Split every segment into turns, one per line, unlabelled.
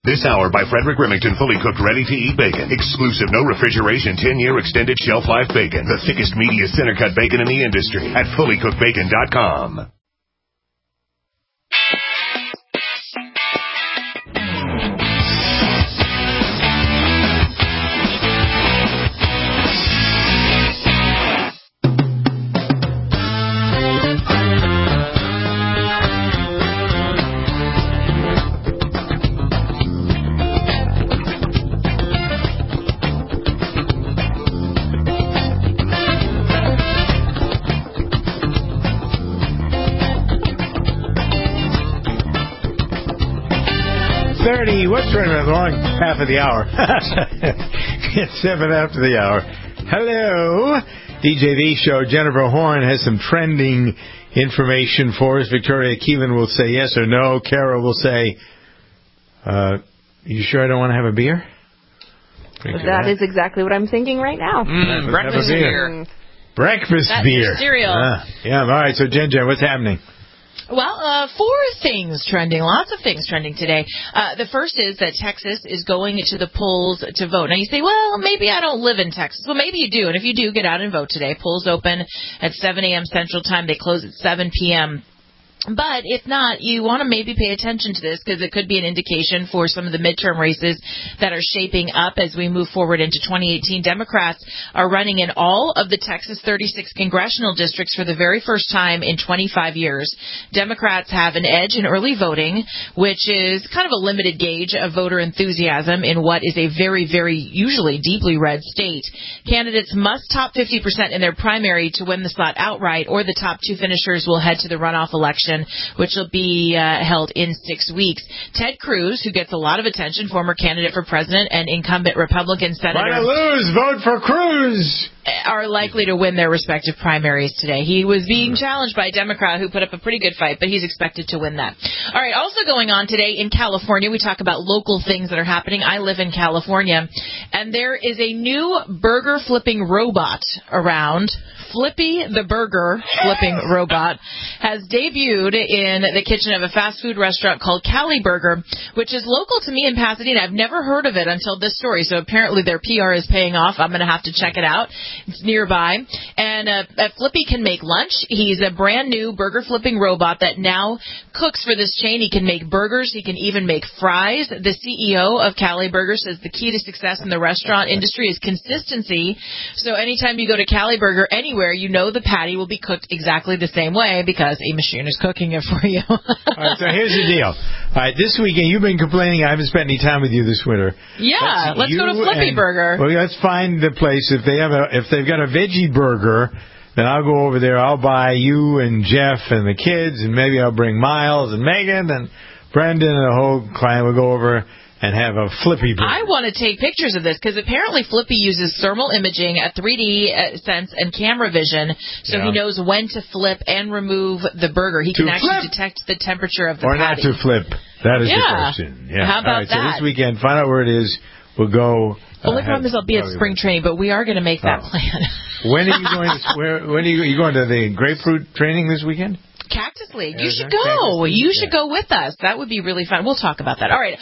This hour by Frederick Remington, fully cooked, ready-to-eat bacon. Exclusive, no refrigeration, 10-year extended shelf life bacon. The thickest, meatiest center-cut bacon in the industry at fullycookedbacon.com.
What's right around the wrong half of the hour? It's 7 after the hour. Hello. DJ V Show. Jennifer Horn has some trending information for us. Victoria Keelan will say yes or no. Kara will say, you sure I don't want to have a beer?
That is exactly what I'm thinking right now.
Breakfast beer.
Breakfast beer.
Cereal.
Yeah, all right. So, Jen, what's happening?
Well, 4 things trending, lots of things trending today. The first is that Texas is going to the polls to vote. Now, you say, well, maybe I don't live in Texas. Well, maybe you do, and if you do, get out and vote today. Polls open at 7 a.m. Central Time. They close at 7 p.m. But if not, you want to maybe pay attention to this because it could be an indication for some of the midterm races that are shaping up as we move forward into 2018. Democrats are running in all of the Texas 36 congressional districts for the very first time in 25 years. Democrats have an edge in early voting, which is kind of a limited gauge of voter enthusiasm in what is a very, very usually deeply red state. Candidates must top 50% in their primary to win the slot outright, or the top 2 finishers will head to the runoff election, which will be held in 6 weeks. Ted Cruz, who gets a lot of attention, former candidate for president and incumbent Republican senator.
Wanna lose, vote for Cruz!
Are likely to win their respective primaries today. He was being challenged by a Democrat who put up a pretty good fight, but he's expected to win that. All right, also going on today in California, we talk about local things that are happening. I live in California, and there is a new burger flipping robot around. Flippy the burger flipping robot has debuted in the kitchen of a fast food restaurant called Cali Burger, which is local to me in Pasadena. I've never heard of it until this story, so apparently their PR is paying off. I'm going to have to check it out. It's nearby. And Flippy can make lunch. He's a brand new burger flipping robot that now cooks for this chain. He can make burgers. He can even make fries. The CEO of Cali Burger says the key to success in the restaurant industry is consistency. So anytime you go to Cali Burger anywhere, you know the patty will be cooked exactly the same way because a machine is cooking it for you.
All right, so here's the deal. All right, this weekend, you've been complaining I haven't spent any time with you this winter.
Yeah, let's go to Flippy Burger.
Well, let's find the place. If they've got a veggie burger, then I'll go over there. I'll buy you and Jeff and the kids, and maybe I'll bring Miles and Megan and Brendan and the whole client. We'll go over and have a Flippy burger.
I want to take pictures of this because apparently Flippy uses thermal imaging, 3D sense, and camera vision, so he knows when to flip and remove the burger. He can actually detect the temperature of the patty.
Or not to flip. That is the question. Yeah.
How about that?
So this weekend, find out where it is. We'll go.
Only problem is I'll be at spring training, but we are going to make that plan.
When are you going? When are you going to the grapefruit training this weekend?
Cactus League. You should go. You should go with us. That would be really fun. We'll talk about that. All right.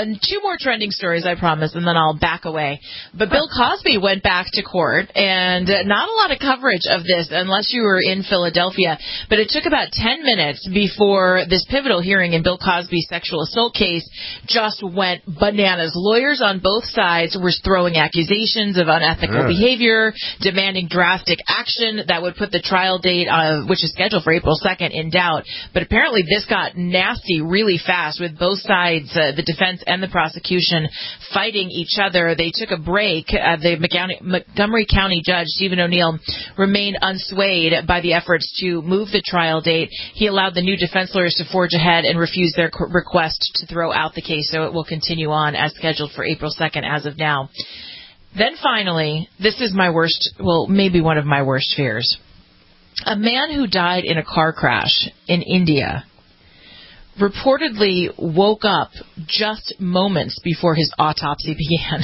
2 more trending stories, I promise, and then I'll back away. But Bill Cosby went back to court, and not a lot of coverage of this unless you were in Philadelphia. But it took about 10 minutes before this pivotal hearing in Bill Cosby's sexual assault case just went bananas. Lawyers on both sides were throwing accusations of unethical behavior, demanding drastic action that would put the trial date, which is scheduled for April 2nd, in doubt. But apparently this got nasty really fast with both sides, the defense and the prosecution, fighting each other. They took a break. The Montgomery County Judge, Stephen O'Neill, remained unswayed by the efforts to move the trial date. He allowed the new defense lawyers to forge ahead and refuse their request to throw out the case, so it will continue on as scheduled for April 2nd as of now. Then finally, this is my worst, well, maybe one of my worst fears. A man who died in a car crash in India reportedly woke up just moments before his autopsy began.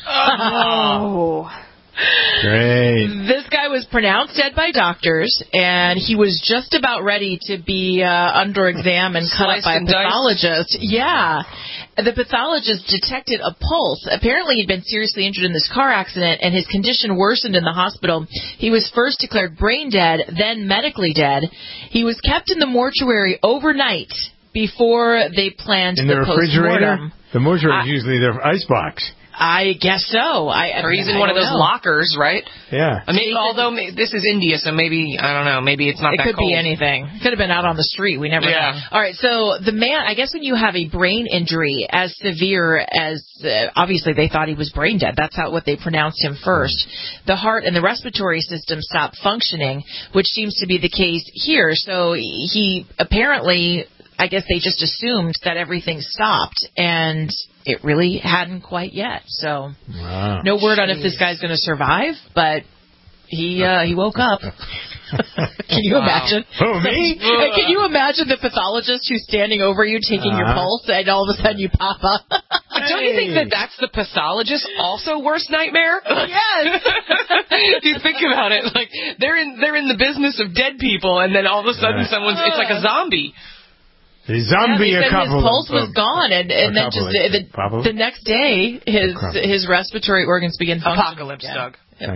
Oh.
Great.
This guy was pronounced dead by doctors, and he was just about ready to be under exam and cut up by a pathologist. Yeah. The pathologist detected a pulse. Apparently, he'd been seriously injured in this car accident, and his condition worsened in the hospital. He was first declared brain dead, then medically dead. He was kept in the mortuary overnight before they planned
in
the
refrigerator?
postmortem.
The mortuary is usually their icebox.
I guess so.
Or he's in one of those lockers, right?
Yeah.
I mean, although this is India, so maybe, I don't know, maybe it's not that cold.
It could be anything. It could have been out on the street. We never know. All right, so the man, I guess when you have a brain injury as severe as, obviously they thought he was brain dead. That's what they pronounced him first. The heart and the respiratory system stopped functioning, which seems to be the case here. So he apparently, I guess they just assumed that everything stopped, and it really hadn't quite yet. So no word on if this guy's going to survive, but he woke up. Can you imagine?
Who, me?
Can you imagine the pathologist who's standing over you taking your pulse, and all of a sudden you pop up?
Don't you think that that's the pathologist's also worst nightmare?
Yes.
If you think about it, like they're in the business of dead people, and then all of a sudden it's like a zombie.
The zombie
his pulse was gone, and then just the next day, his respiratory organs began functioning.
Apocalypse, Doug.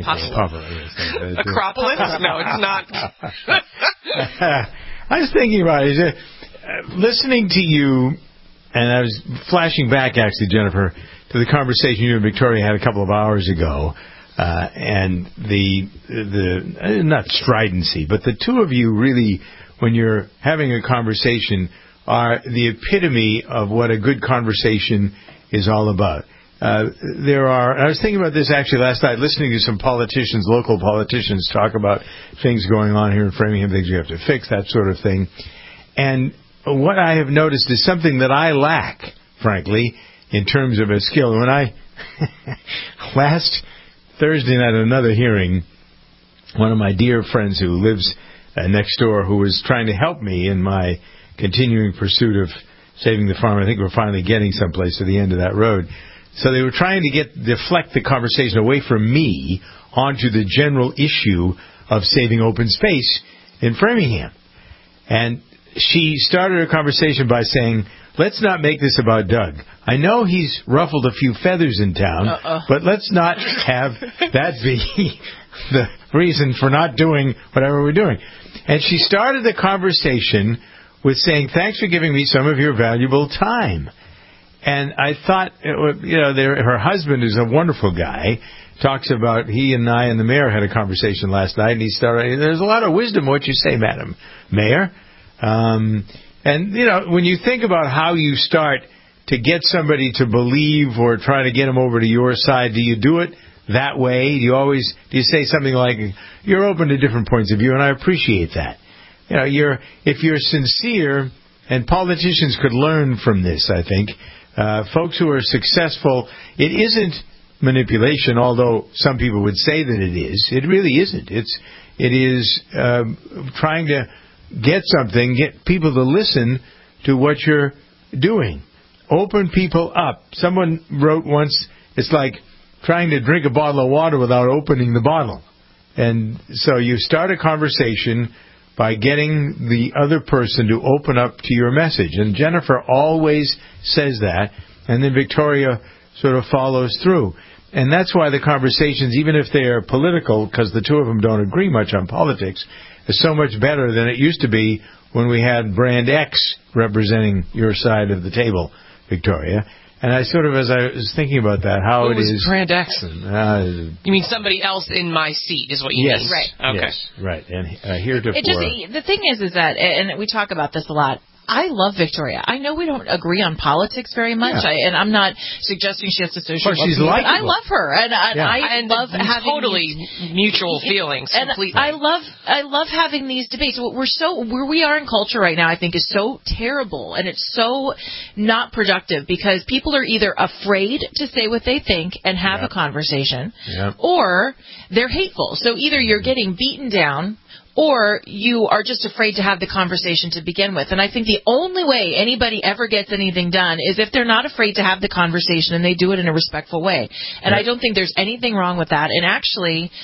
Acropolis?
No, it's not.
I was thinking about it. Listening to you, and I was flashing back, actually, Jennifer, to the conversation you and Victoria had a couple of hours ago, and the not stridency, but the two of you really, when you're having a conversation, are the epitome of what a good conversation is all about. I was thinking about this actually last night, listening to some politicians, local politicians, talk about things going on here in Framingham, things you have to fix, that sort of thing. And what I have noticed is something that I lack, frankly, in terms of a skill. When last Thursday night at another hearing, one of my dear friends who lives next door, who was trying to help me in my continuing pursuit of saving the farm. I think we're finally getting someplace to the end of that road. So they were trying to deflect the conversation away from me onto the general issue of saving open space in Framingham. And she started her conversation by saying, let's not make this about Doug. I know he's ruffled a few feathers in town, but let's not have that be the reason for not doing whatever we're doing. And she started the conversation with saying, thanks for giving me some of your valuable time. And I thought, her husband is a wonderful guy. Talks about, he and I and the mayor had a conversation last night, and he started, there's a lot of wisdom in what you say, Madam Mayor. And, when you think about how you start to get somebody to believe or try to get them over to your side, do you do it that way? Do you say something like, you're open to different points of view, and I appreciate that. If you're sincere, and politicians could learn from this, I think, folks who are successful, it isn't manipulation, although some people would say that it is. It really isn't. It is trying to get people to listen to what you're doing. Open people up. Someone wrote once, it's like trying to drink a bottle of water without opening the bottle. And so you start a conversation by getting the other person to open up to your message. And Jennifer always says that, and then Victoria sort of follows through. And that's why the conversations, even if they are political, because the two of them don't agree much on politics, is so much better than it used to be when we had Brand X representing your side of the table, Victoria. And I sort of, as I was thinking about that, how it is...
Brand X? You mean somebody else in my seat is what you mean?
Right.
Okay.
Yes, right. And heretofore...
The thing is that, and we talk about this a lot, I love Victoria. I know we don't agree on politics very much, and I'm not suggesting she has to associate with
she's
me, but I
likable.
love her, and I love having
totally mutual feelings.
And
completely.
I love having these debates. Where we are in culture right now, I think, is so terrible, and it's so not productive because people are either afraid to say what they think and have a conversation, or they're hateful. So either you're getting beaten down, or you are just afraid to have the conversation to begin with. And I think the only way anybody ever gets anything done is if they're not afraid to have the conversation and they do it in a respectful way. And I don't think there's anything wrong with that. And actually,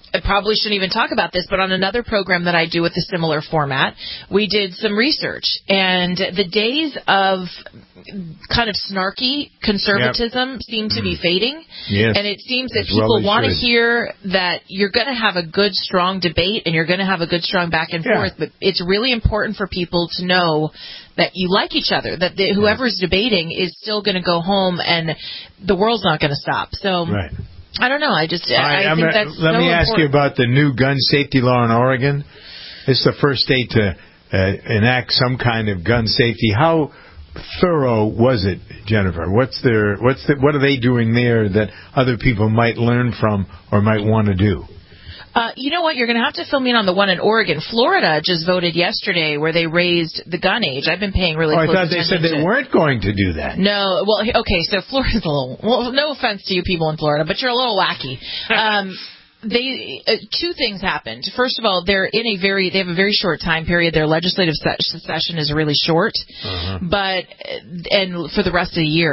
I probably shouldn't even talk about this, but on another program that I do with a similar format, we did some research, and the days of kind of snarky conservatism seem to be fading.
Yes.
And it seems that people want to hear that you're going to have a good, strong debate and you're going to have a good, strong back and forth, but it's really important for people to know that you like each other, that whoever's debating is still going to go home and the world's not going to stop. So I don't know. I think that's
Let me ask you about the new gun safety law in Oregon. It's the first state to enact some kind of gun safety. How thorough was it, Jennifer? What are they doing there that other people might learn from or might want to do?
You know what? You're going to have to fill me in on the one in Oregon. Florida just voted yesterday where they raised the gun age. I've been paying really close attention.
I thought they said they weren't going to do that.
No. Well, okay, so Florida's a little... Well, no offense to you people in Florida, but you're a little wacky. Two things happened. First of all, they have a very short time period. Their legislative session is really short, but for the rest of the year,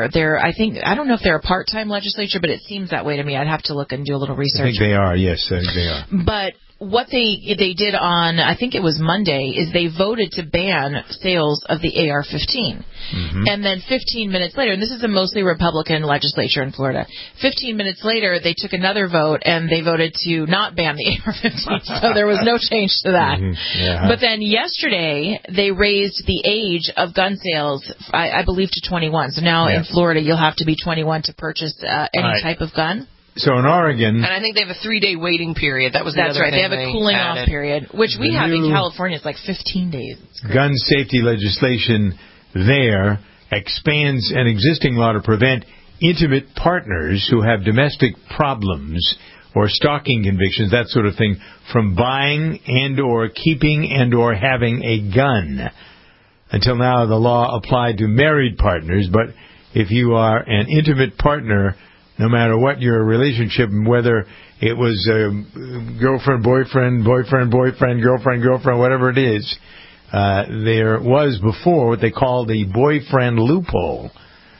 I don't know if they're a part-time legislature, but it seems that way to me. I'd have to look and do a little research.
I think they are. Yes, I think they are.
But what they did on, I think it was Monday, is they voted to ban sales of the AR-15. And then 15 minutes later, and this is a mostly Republican legislature in Florida, 15 minutes later, they took another vote and they voted to not ban the AR-15. So there was no change to that. But then yesterday, they raised the age of gun sales, I believe, to 21. So now in Florida, you'll have to be 21 to purchase any type of gun.
So in Oregon...
And I think they have a 3-day waiting period. That's right.
They have a cooling off period, which we have in California. It's like 15 days.
Gun safety legislation there expands an existing law to prevent intimate partners who have domestic problems or stalking convictions, that sort of thing, from buying and or keeping and or having a gun. Until now, the law applied to married partners, but if you are an intimate partner, no matter what your relationship, whether it was girlfriend, boyfriend, girlfriend, whatever it is, there was before what they call the boyfriend loophole.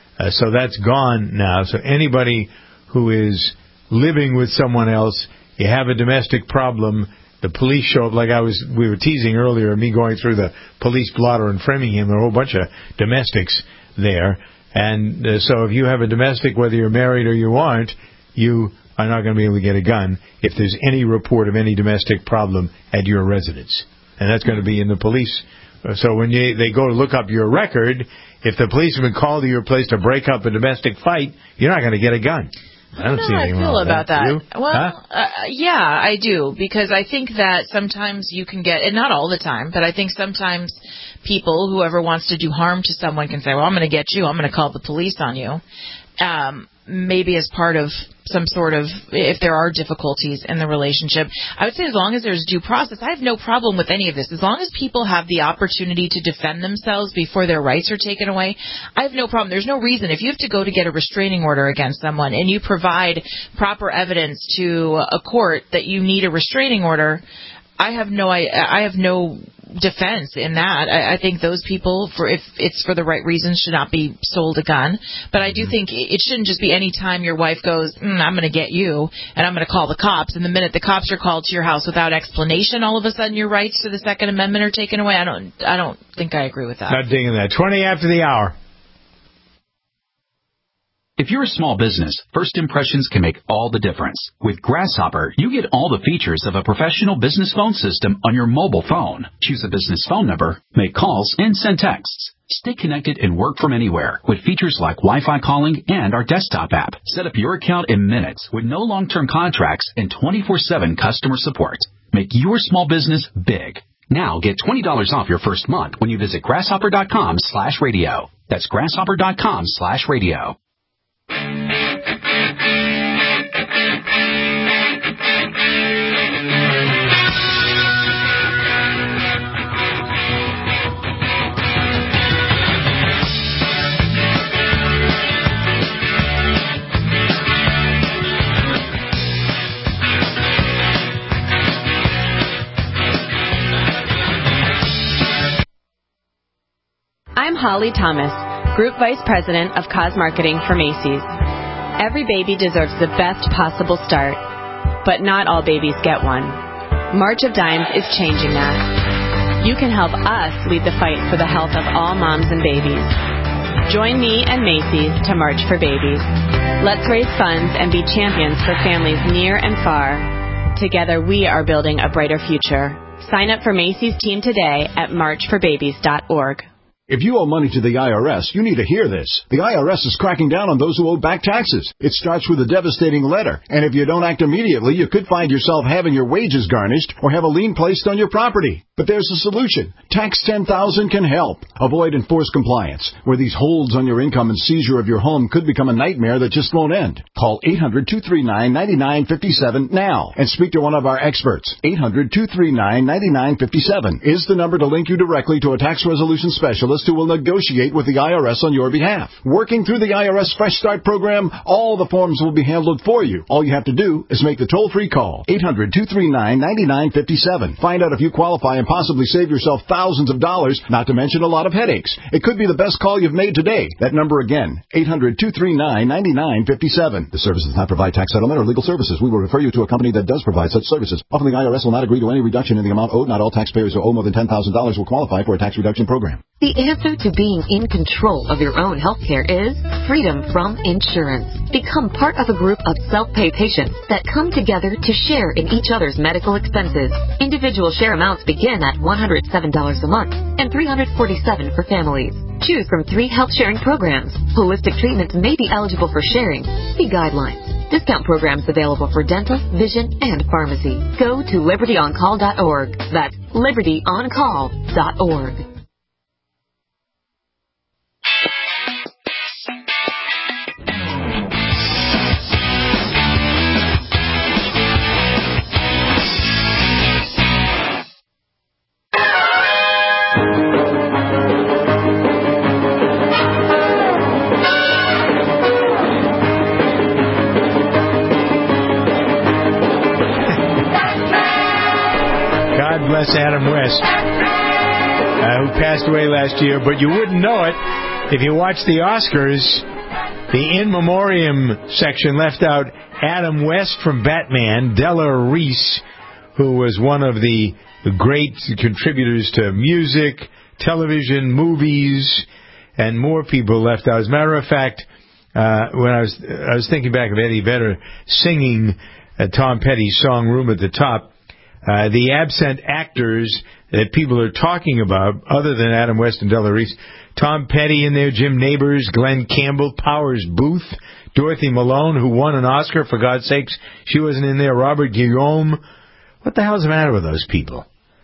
So that's gone now. So anybody who is living with someone else, you have a domestic problem, the police show up, like we were teasing earlier, me going through the police blotter in Framingham, there are a whole bunch of domestics there. And so if you have a domestic, whether you're married or you aren't, you are not going to be able to get a gun if there's any report of any domestic problem at your residence. And that's going to be in the police. So when they go to look up your record, if the policeman called to your place to break up a domestic fight, you're not going to get a gun. I don't see anything wrong with that.
You? Well, yeah, I do, because I think that sometimes you can get, and not all the time, but I think sometimes people, whoever wants to do harm to someone, can say, well, I'm going to get you, I'm going to call the police on you. Maybe as part of some sort of, if there are difficulties in the relationship. I would say as long as there's due process, I have no problem with any of this. As long as people have the opportunity to defend themselves before their rights are taken away, I have no problem. There's no reason. If you have to go to get a restraining order against someone and you provide proper evidence to a court that you need a restraining order, I have no defense in that. I think those people, if it's for the right reasons, should not be sold a gun. But I do think it shouldn't just be any time your wife goes, I'm going to get you, and I'm going to call the cops. And the minute the cops are called to your house without explanation, all of a sudden your rights to the Second Amendment are taken away. I don't think I agree with that.
Not digging that. 20 after the hour.
If you're a small business, first impressions can make all the difference. With Grasshopper, you get all the features of a professional business phone system on your mobile phone. Choose a business phone number, make calls, and send texts. Stay connected and work from anywhere with features like Wi-Fi calling and our desktop app. Set up your account in minutes with no long-term contracts and 24/7 customer support. Make your small business big. Now get $20 off your first month when you visit grasshopper.com/radio. That's grasshopper.com/radio.
I'm Holly Thomas, Group Vice President of Cause Marketing for Macy's. Every baby deserves the best possible start. but not all babies get one. March of Dimes is changing that. You can help us lead the fight for the health of all moms and babies. Join me and Macy's to March for Babies. Let's raise funds and be champions for families near and far. Together we are building a brighter future. Sign up for Macy's team today at marchforbabies.org.
If you owe money to the IRS, you need to hear this. The IRS is cracking down on those who owe back taxes. It starts with a devastating letter, and if you don't act immediately, you could find yourself having your wages garnished or have a lien placed on your property. But there's a solution. Tax 10,000 can help. Avoid enforced compliance, where these holds on your income and seizure of your home could become a nightmare that just won't end. Call 800-239-9957 now and speak to one of our experts. 800-239-9957 is the number to link you directly to a tax resolution specialist who will negotiate with the IRS on your behalf. Working through the IRS Fresh Start program, all the forms will be handled for you. All you have to do is make the toll-free call, 800-239-9957. Find out if you qualify and possibly save yourself thousands of dollars, not to mention a lot of headaches. It could be the best call you've made today. That number again, 800-239-9957. The service does not provide tax settlement or legal services. We will refer you to a company that does provide such services. Often the IRS will not agree to any reduction in the amount owed. Not all taxpayers who owe more than $10,000 will qualify for a tax reduction program.
The answer to being in control of your own health care is freedom from insurance. Become part of a group of self-pay patients that come together to share in each other's medical expenses. Individual share amounts begin at $107 a month and $347 for families. Choose from 3 health-sharing programs. Holistic treatments may be eligible for sharing. See guidelines. Discount programs available for dental, vision, and pharmacy. Go to libertyoncall.org. That's libertyoncall.org.
God bless Adam West, who passed away last year, but you wouldn't know it if you watched the Oscars. The in memoriam section left out Adam West from Batman, Della Reese, who was one of the great contributors to music, television, movies, and more people left out. As a matter of fact, when I was thinking back of Eddie Vedder singing Tom Petty's song Room at the Top, the absent actors that people are talking about, other than Adam West and Della Reese, Tom Petty in there, Jim Nabors, Glenn Campbell, Powers Booth, Dorothy Malone, who won an Oscar, for God's sakes, she wasn't in there, Robert Guillaume. What the hell's the matter with those people?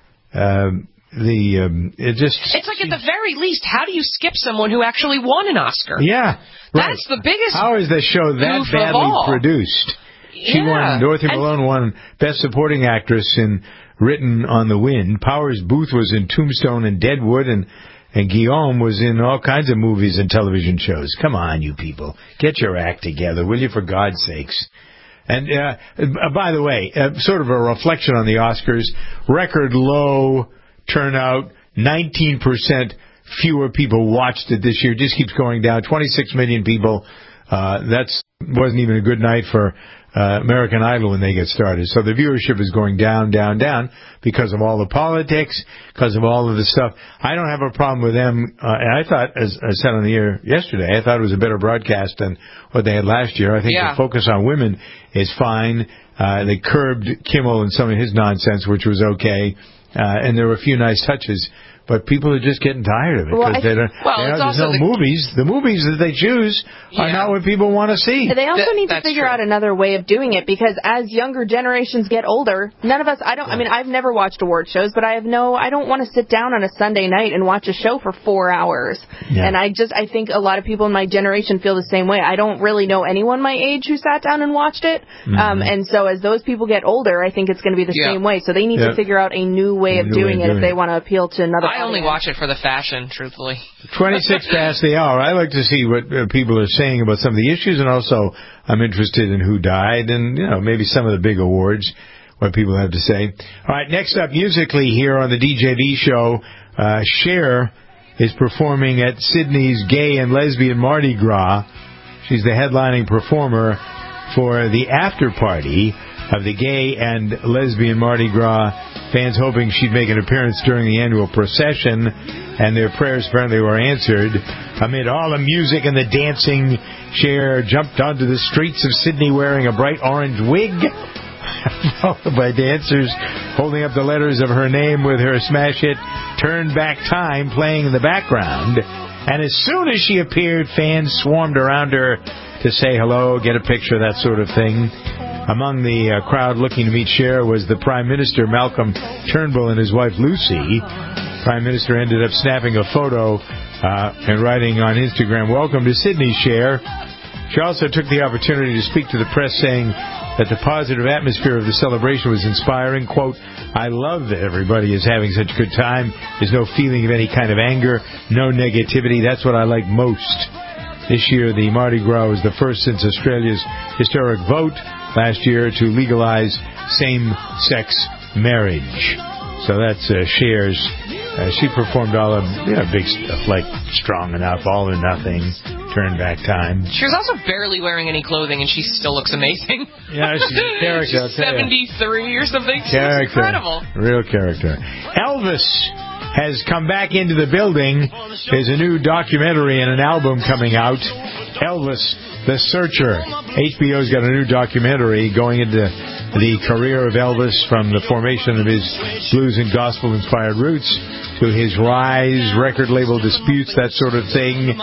It's
like, at the very least, how do you skip someone who actually won an Oscar?
Yeah, right.
That's the biggest.
How is the show that badly produced? She won. Dorothy Malone won Best Supporting Actress in Written on the Wind. Powers Booth was in Tombstone and Deadwood, and Guillaume was in all kinds of movies and television shows. Come on, you people. Get your act together, will you, for God's sakes. And by the way, sort of a reflection on the Oscars, record low turnout, 19% fewer people watched it this year. Just keeps going down. 26 million people. That wasn't even a good night for American Idol when they get started. So the viewership is going down, down, down because of all the politics, because of all of the stuff. I don't have a problem with them. And I thought, as I said on the air yesterday, I thought it was a better broadcast than what they had last year. I think the focus on women is fine. They curbed Kimmel and some of his nonsense, which was okay. And there were a few nice touches. But people are just getting tired of it because there's no movies. The movies that they choose are not what people want to see.
They also need to figure out another way of doing it, because as younger generations get older, none of us, I mean, I've never watched award shows, but I don't want to sit down on a Sunday night and watch a show for 4 hours. Yeah. And I think a lot of people in my generation feel the same way. I don't really know anyone my age who sat down and watched it. Mm-hmm. And so as those people get older, I think it's going to be the same way. So they need to figure out a new way of doing it if they want to appeal to another
I only watch it for the fashion, truthfully.
26 past the hour. I like to see what people are saying about some of the issues, and also I'm interested in who died and, maybe some of the big awards, what people have to say. All right, next up musically here on the DJV show, Cher is performing at Sydney's Gay and Lesbian Mardi Gras. She's the headlining performer for the after party of the gay and lesbian Mardi Gras, fans hoping she'd make an appearance during the annual procession, and their prayers apparently were answered. Amid all the music and the dancing, Cher jumped onto the streets of Sydney wearing a bright orange wig, followed by dancers holding up the letters of her name with her smash hit Turn Back Time playing in the background. And as soon as she appeared, fans swarmed around her to say hello, get a picture, that sort of thing. Among the crowd looking to meet Cher was the Prime Minister, Malcolm Turnbull, and his wife, Lucy. Prime Minister ended up snapping a photo and writing on Instagram, "Welcome to Sydney, Cher." She also took the opportunity to speak to the press, saying that the positive atmosphere of the celebration was inspiring. Quote, "I love that everybody is having such a good time. There's no feeling of any kind of anger, no negativity. That's what I like most." This year, the Mardi Gras was the first since Australia's historic vote last year to legalize same-sex marriage. So that's Cher's. She performed all of big stuff like Strong Enough, All or Nothing, Turn Back Time.
She was also barely wearing any clothing, and she still looks amazing.
Yeah, she's a character.
She's 73 or something. She's incredible.
Real character. Elvis has come back into the building. There's a new documentary and an album coming out. Elvis, The Searcher. HBO's got a new documentary going into the career of Elvis, from the formation of his blues and gospel-inspired roots to his rise, record label disputes, that sort of thing.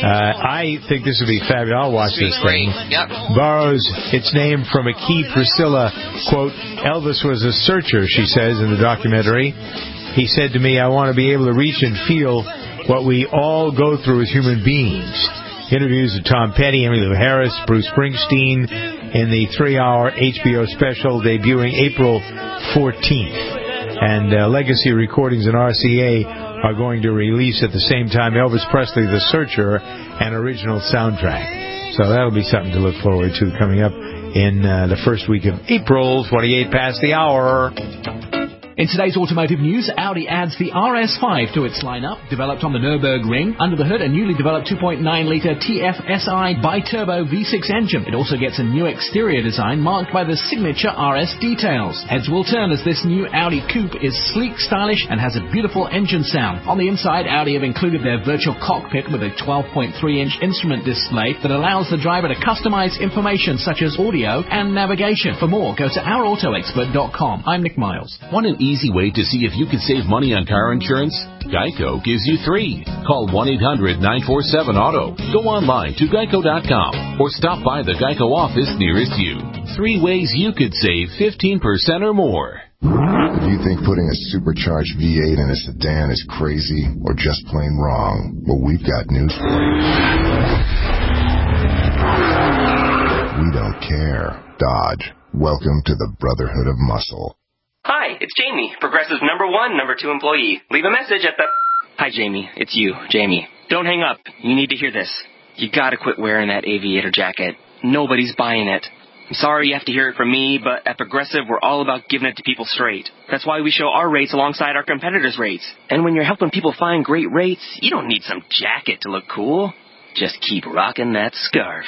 I think this would be fabulous. I'll watch this thing.
Yep.
Borrows its name from a key Priscilla quote. Elvis was a searcher, she says in the documentary. He said to me, "I want to be able to reach and feel what we all go through as human beings." Interviews with Tom Petty, Emmylou Harris, Bruce Springsteen in the 3-hour HBO special debuting April 14th. And Legacy Recordings and RCA are going to release at the same time Elvis Presley, The Searcher, an original soundtrack. So that'll be something to look forward to coming up in the first week of April, 28 past the hour.
In today's automotive news, Audi adds the RS5 to its lineup. Developed on the Nürburgring, under the hood a newly developed 2.9-litre TFSI bi-turbo V6 engine. It also gets a new exterior design marked by the signature RS details. Heads will turn as this new Audi coupe is sleek, stylish, and has a beautiful engine sound. On the inside, Audi have included their virtual cockpit with a 12.3-inch instrument display that allows the driver to customize information such as audio and navigation. For more, go to ourautoexpert.com. I'm Nick Miles.
Want an easy way to see if you can save money on car insurance? Geico gives you 3. Call 1-800-947-AUTO. Go online to geico.com or stop by the Geico office nearest you. 3 ways you could save 15% or more.
If you think putting a supercharged V8 in a sedan is crazy or just plain wrong, well, we've got news for you. We don't care. Dodge. Welcome to the Brotherhood of Muscle.
Hi, it's Jamie, Progressive's number 1, number 2 employee. Leave a message at the... Hi, Jamie. It's you, Jamie. Don't hang up. You need to hear this. You gotta quit wearing that aviator jacket. Nobody's buying it. I'm sorry you have to hear it from me, but at Progressive, we're all about giving it to people straight. That's why we show our rates alongside our competitors' rates. And when you're helping people find great rates, you don't need some jacket to look cool. Just keep rocking that scarf.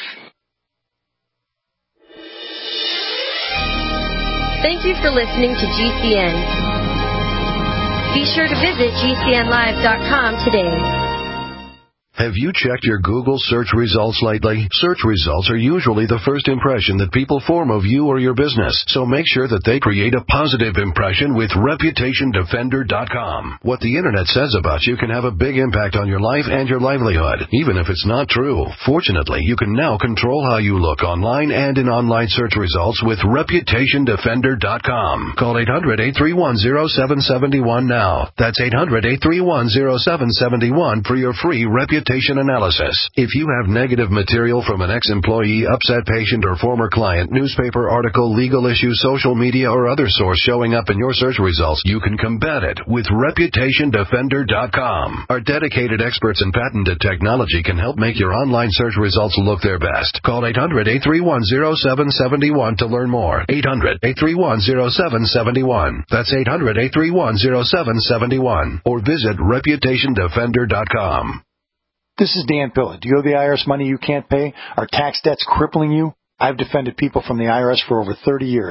Thank you for listening to GCN. Be sure to visit GCNlive.com today.
Have you checked your Google search results lately? Search results are usually the first impression that people form of you or your business, so make sure that they create a positive impression with ReputationDefender.com. What the Internet says about you can have a big impact on your life and your livelihood, even if it's not true. Fortunately, you can now control how you look online and in online search results with ReputationDefender.com. Call 800-831-0771 now. That's 800-831-0771 for your free reputation analysis. If you have negative material from an ex-employee, upset patient, or former client, newspaper article, legal issue, social media, or other source showing up in your search results, you can combat it with ReputationDefender.com. Our dedicated experts in patented technology can help make your online search results look their best. Call 800-831-0771 to learn more. 800-831-0771. That's 800-831-0771. Or visit ReputationDefender.com.
This is Dan Pilla. Do you owe the IRS money you can't pay? Are tax debts crippling you? I've defended people from the IRS for over 30 years.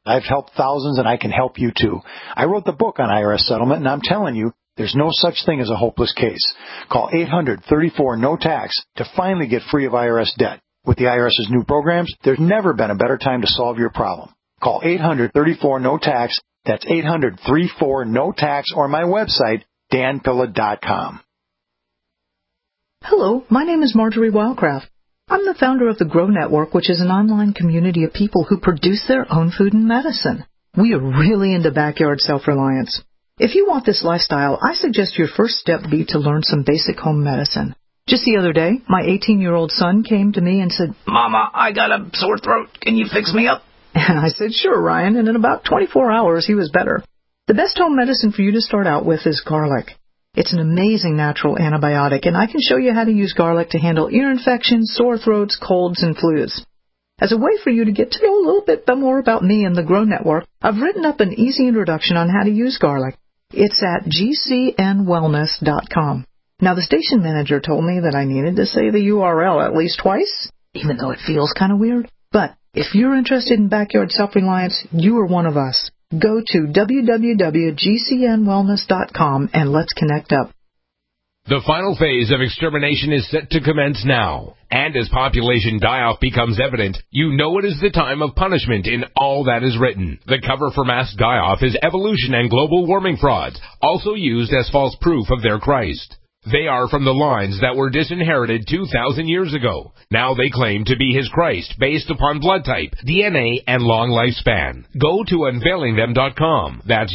I've helped thousands, and I can help you too. I wrote the book on IRS settlement, and I'm telling you, there's no such thing as a hopeless case. Call 800-34-NO-TAX to finally get free of IRS debt. With the IRS's new programs, there's never been a better time to solve your problem. Call 800-34-NO-TAX. That's 800-34-NO-TAX, or my website, danpilla.com.
Hello, my name is Marjorie Wildcraft. I'm the founder of the Grow Network, which is an online community of people who produce their own food and medicine. We are really into backyard self-reliance. If you want this lifestyle, I suggest your first step be to learn some basic home medicine. Just the other day, my 18-year-old son came to me and said, "Mama, I got a sore throat. Can you fix me up?" And I said, "Sure, Ryan," and in about 24 hours, he was better. The best home medicine for you to start out with is garlic. It's an amazing natural antibiotic, and I can show you how to use garlic to handle ear infections, sore throats, colds, and flus. As a way for you to get to know a little bit more about me and the Grow Network, I've written up an easy introduction on how to use garlic. It's at gcnwellness.com. Now, the station manager told me that I needed to say the URL at least twice, even though it feels kind of weird. But if you're interested in backyard self-reliance, you are one of us. Go to www.gcnwellness.com and let's connect up.
The final phase of extermination is set to commence now. And as population die-off becomes evident, you know it is the time of punishment in all that is written. The cover for mass die-off is evolution and global warming frauds, also used as false proof of their Christ. They are from the lines that were disinherited 2,000 years ago. Now they claim to be his Christ based upon blood type, DNA, and long lifespan. Go to unveilingthem.com. That's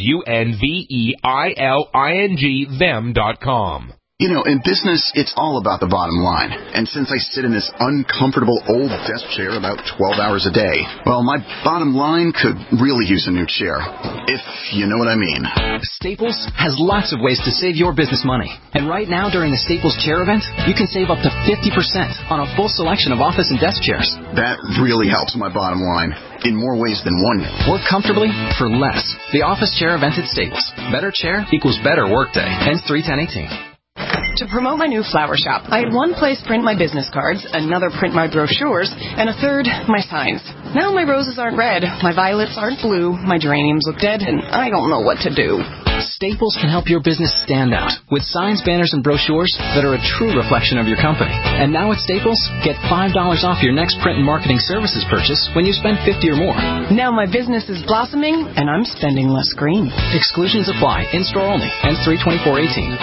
UNVEILING them.com.
You know, in business, it's all about the bottom line. And since I sit in this uncomfortable old desk chair about 12 hours a day, well, my bottom line could really use a new chair, if you know what I mean.
Staples has lots of ways to save your business money. And right now, during the Staples Chair Event, you can save up to 50% on a full selection of office and desk chairs.
That really helps my bottom line, in more ways than one.
Work comfortably for less. The Office Chair Event at Staples. Better chair equals better workday. Ends 3/10/18.
To promote my new flower shop, I had one place print my business cards, another print my brochures, and a third, my signs. Now my roses aren't red, my violets aren't blue, my geraniums look dead, and I don't know what to do.
Staples can help your business stand out with signs, banners, and brochures that are a true reflection of your company. And now at Staples, get $5 off your next print and marketing services purchase when you spend $50 or more.
Now my business is blossoming, and I'm spending less green.
Exclusions apply. In-store only. Ends 3/24/18.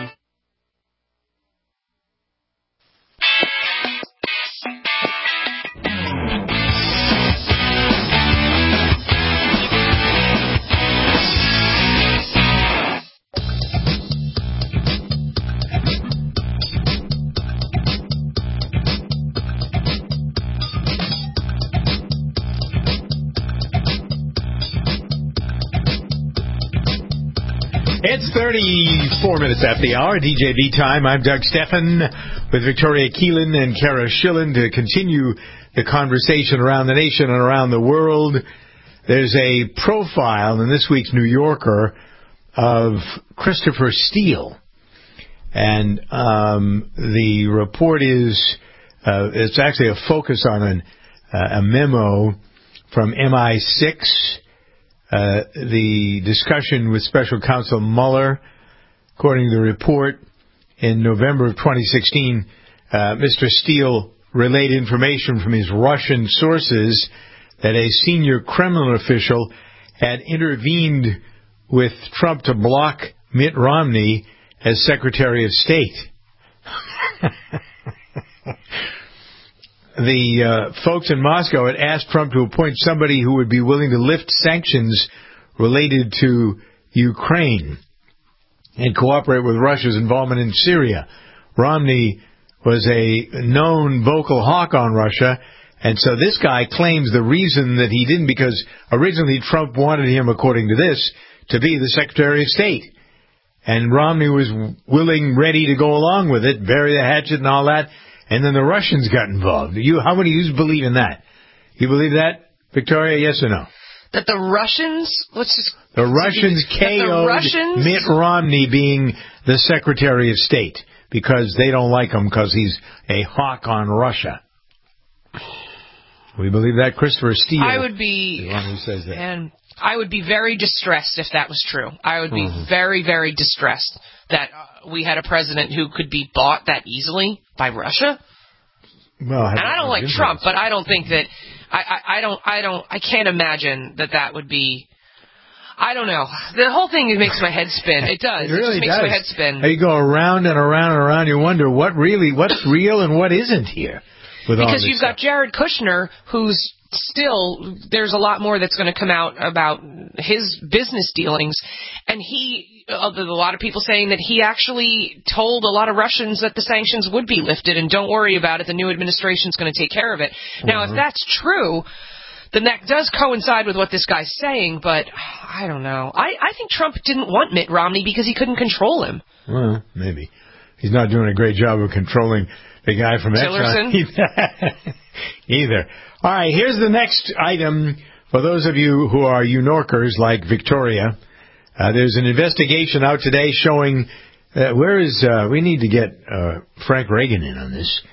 It's 34 minutes after the hour, DJV time. I'm Doug Steffen with Victoria Keelan and Kara Schillen to continue the conversation around the nation and around the world. There's a profile in this week's New Yorker of Christopher Steele. And the report is, it's actually a focus on a memo from MI6. The discussion with Special Counsel Mueller, according to the report, in November of 2016, Mr. Steele relayed information from his Russian sources that a senior Kremlin official had intervened with Trump to block Mitt Romney as Secretary of State. The folks in Moscow had asked Trump to appoint somebody who would be willing to lift sanctions related to Ukraine and cooperate with Russia's involvement in Syria. Romney was a known vocal hawk on Russia, and so this guy claims the reason that he didn't, because originally Trump wanted him, according to this, to be the Secretary of State. And Romney was willing, ready to go along with it, bury the hatchet and all that. And then the Russians got involved. How many of you believe in that? You believe that, Victoria? Yes or no?
That the Russians,
the Russians KO'd Mitt Romney being the Secretary of State because they don't like him because he's a hawk on Russia. We believe that. Christopher Steele.
I would be.
The one who says that.
And I would be very distressed if that was true. I would be very, very distressed that we had a president who could be bought that easily by Russia.
Well,
and I don't like Trump, but I don't think that I can't imagine that would be. I don't know. The whole thing makes my head spin. It does.
It really
just makes
does.
my head spin.
You go around and around and around. You wonder what's real and what isn't here.
Because you've got Jared Kushner, who's still, there's a lot more that's going to come out about his business dealings, and a lot of people saying that he actually told a lot of Russians that the sanctions would be lifted, and don't worry about it, the new administration's going to take care of it. Now, if that's true, then that does coincide with what this guy's saying, but I don't know. I think Trump didn't want Mitt Romney because he couldn't control him.
Well, maybe. He's not doing a great job of controlling the guy from
Tillerson?
Either. All right, here's the next item for those of you who are New-Yorkers like Victoria. There's an investigation out today showing we need to get Frank Reagan in on this.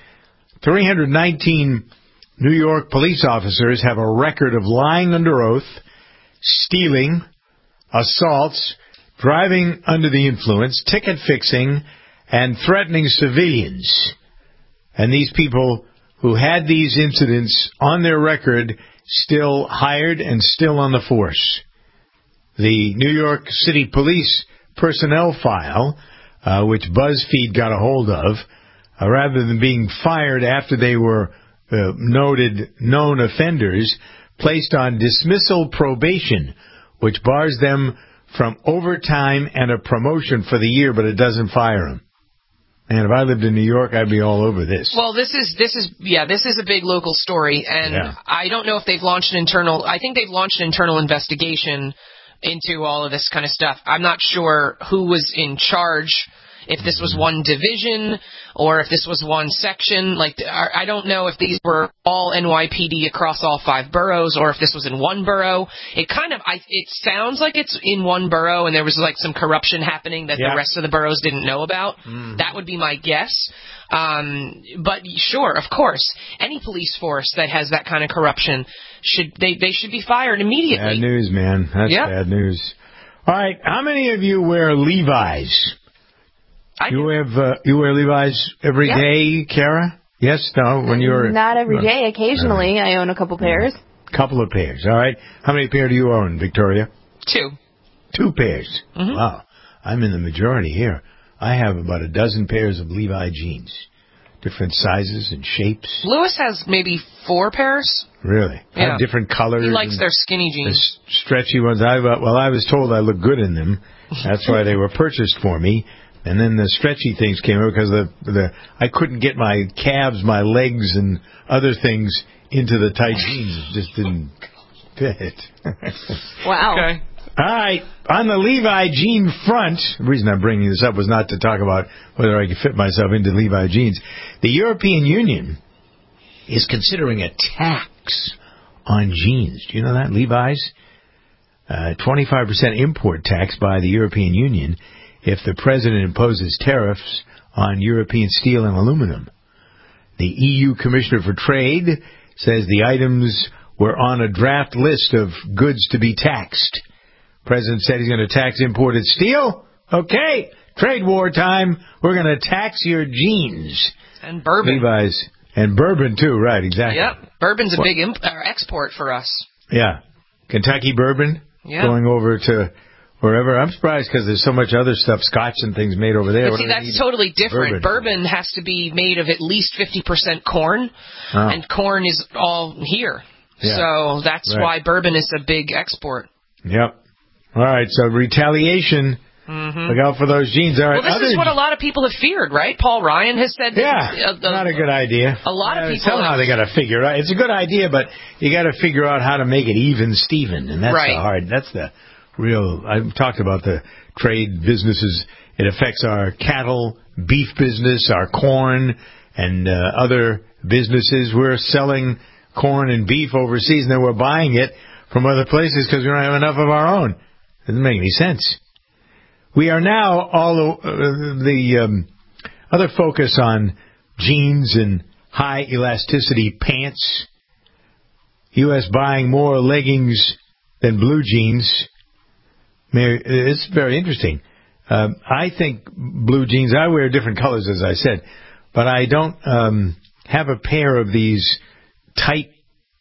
319 New York police officers have a record of lying under oath, stealing, assaults, driving under the influence, ticket fixing, and threatening civilians. And these people who had these incidents on their record still hired and still on the force. The New York City Police personnel file, which BuzzFeed got a hold of, rather than being fired after they were known offenders, placed on dismissal probation, which bars them from overtime and a promotion for the year, but it doesn't fire them. And if I lived in New York, I'd be all over this.
Well, this is a big local story, and I don't know if they've launched I think they've launched an internal investigation into all of this kind of stuff. I'm not sure who was in charge, if this was one division or if this was one section. I don't know if these were all NYPD across all 5 boroughs or if this was in one borough. It sounds like it's in one borough and there was some corruption happening that the rest of the boroughs didn't know about. That would be my guess. But sure, of course, any police force that has that kind of corruption should be fired immediately.
Bad news, man. That's bad news. All right, how many of you wear Levi's? You wear Levi's every day, Kara? Yes? No? When you're
not every day. Occasionally, I own a couple pairs.
Couple of pairs. All right. How many pair do you own, Victoria?
2.
2 pairs. Mm-hmm. Wow. I'm in the majority here. I have about a dozen pairs of Levi jeans, different sizes and shapes.
Lewis has maybe 4 pairs.
Really?
Yeah.
Have different colors.
He likes their skinny jeans.
The stretchy ones. I was told I look good in them. That's why they were purchased for me. And then the stretchy things came out because I couldn't get my calves, my legs, and other things into the tight jeans. It just didn't fit.
Wow. Okay.
All right. On the Levi jean front, the reason I'm bringing this up was not to talk about whether I could fit myself into Levi jeans. The European Union is considering a tax on jeans. Do you know that? Levi's? 25% import tax by the European Union if the president imposes tariffs on European steel and aluminum. The EU Commissioner for Trade says the items were on a draft list of goods to be taxed. President said he's going to tax imported steel. Okay, trade war time. We're going to tax your jeans.
And bourbon.
Levi's. And bourbon, too. Right, exactly.
Yep. Bourbon's a big export for us.
Yeah. Kentucky bourbon.
Yeah.
Going over to wherever. I'm surprised because there's so much other stuff, scotch and things made over there.
But see, that's totally different. Bourbon has to be made of at least 50% corn, and corn is all here. Yeah. So that's why bourbon is a big export.
Yep. All right, so retaliation. Mm-hmm. Look out for those jeans. All right.
Well, this is what a lot of people have feared, right? Paul Ryan has said that.
Not a good idea.
A lot of people.
Somehow they got to figure out. It's a good idea, but you got to figure out how to make it even, Steven, and that's hard. That's the real. I've talked about the trade businesses. It affects our cattle, beef business, our corn, and other businesses. We're selling corn and beef overseas, and then we're buying it from other places because we don't have enough of our own. Doesn't make any sense. We are now the other focus on jeans and high elasticity pants. U.S. buying more leggings than blue jeans. It's very interesting. I think blue jeans, I wear different colors, as I said, but I don't have a pair of these tight,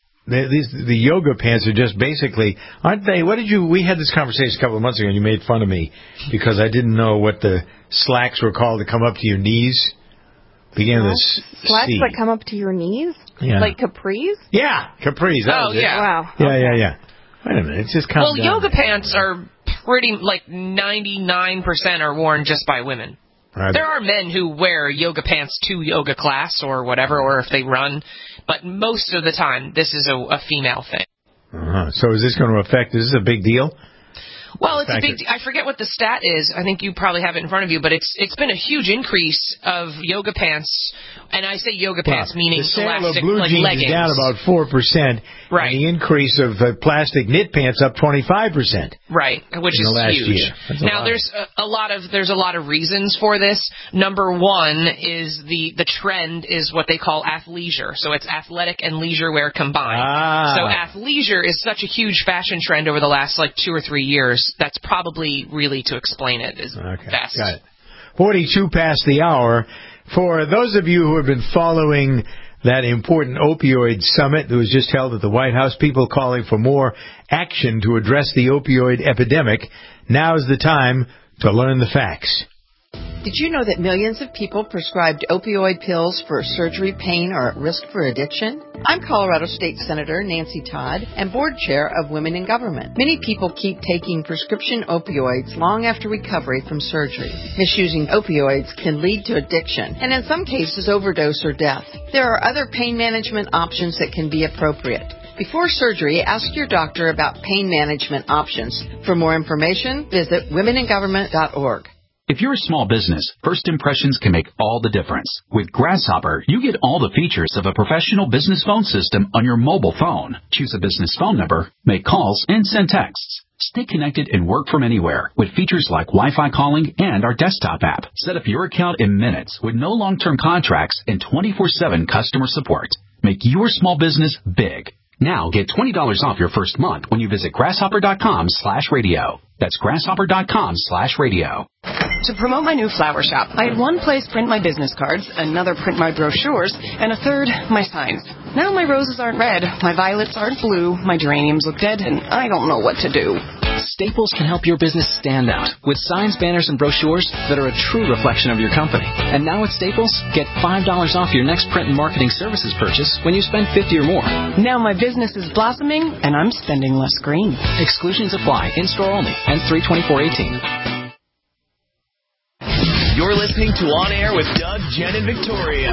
the yoga pants are just basically, aren't they, we had this conversation a couple of months ago and you made fun of me because I didn't know what the slacks were called to come up to your knees. Began with
slacks
C.
that come up to your knees?
Yeah.
Like capris?
Yeah, capris.
Oh, yeah.
Wow.
Yeah. Wait a minute, it's just
Well, yoga pants are pretty, 99% are worn just by women.
Right.
There are men who wear yoga pants to yoga class or whatever, or if they run, but most of the time, this is a female thing.
So is this going to affect, is this a big deal?
Well, it's a big. I forget what the stat is. I think you probably have it in front of you, but it's been a huge increase of yoga pants, and I say yoga pants meaning
the sale
elastic,
of blue
like
jeans
leggings.
is down about 4%.
Right.
And the increase of plastic knit pants up 25%.
Right, which
in
is
the last
huge.
Year.
Now there's a lot of reasons for this. Number one is the trend is what they call athleisure. So it's athletic and leisure wear combined. So athleisure is such a huge fashion trend over the last 2 or 3 years. That's probably really to explain it is best.
Got it. 42 past the hour. For those of you who have been following that important opioid summit that was just held at the White House, people calling for more action to address the opioid epidemic, now's the time to learn the facts.
Did you know that millions of people prescribed opioid pills for surgery, pain, or at risk for addiction? I'm Colorado State Senator Nancy Todd and Board Chair of Women in Government. Many people keep taking prescription opioids long after recovery from surgery. Misusing opioids can lead to addiction and in some cases overdose or death. There are other pain management options that can be appropriate. Before surgery, ask your doctor about pain management options. For more information, visit womeningovernment.org.
If you're a small business, first impressions can make all the difference. With Grasshopper, you get all the features of a professional business phone system on your mobile phone. Choose a business phone number, make calls, and send texts. Stay connected and work from anywhere with features like Wi-Fi calling and our desktop app. Set up your account in minutes with no long-term contracts and 24/7 customer support. Make your small business big. Now get $20 off your first month when you visit grasshopper.com/radio. That's grasshopper.com/radio.
To promote my new flower shop, I had one place print my business cards, another print my brochures, and a third my signs. Now my roses aren't red, my violets aren't blue, my geraniums look dead, and I don't know what to do.
Staples can help your business stand out with signs, banners, and brochures that are a true reflection of your company. And now at Staples, get $5 off your next print and marketing services purchase when you spend $50 or more.
Now my business is blossoming, and I'm spending less green.
Exclusions apply. In-store only. N3/24/18.
You're listening to On Air with Doug, Jen, and Victoria.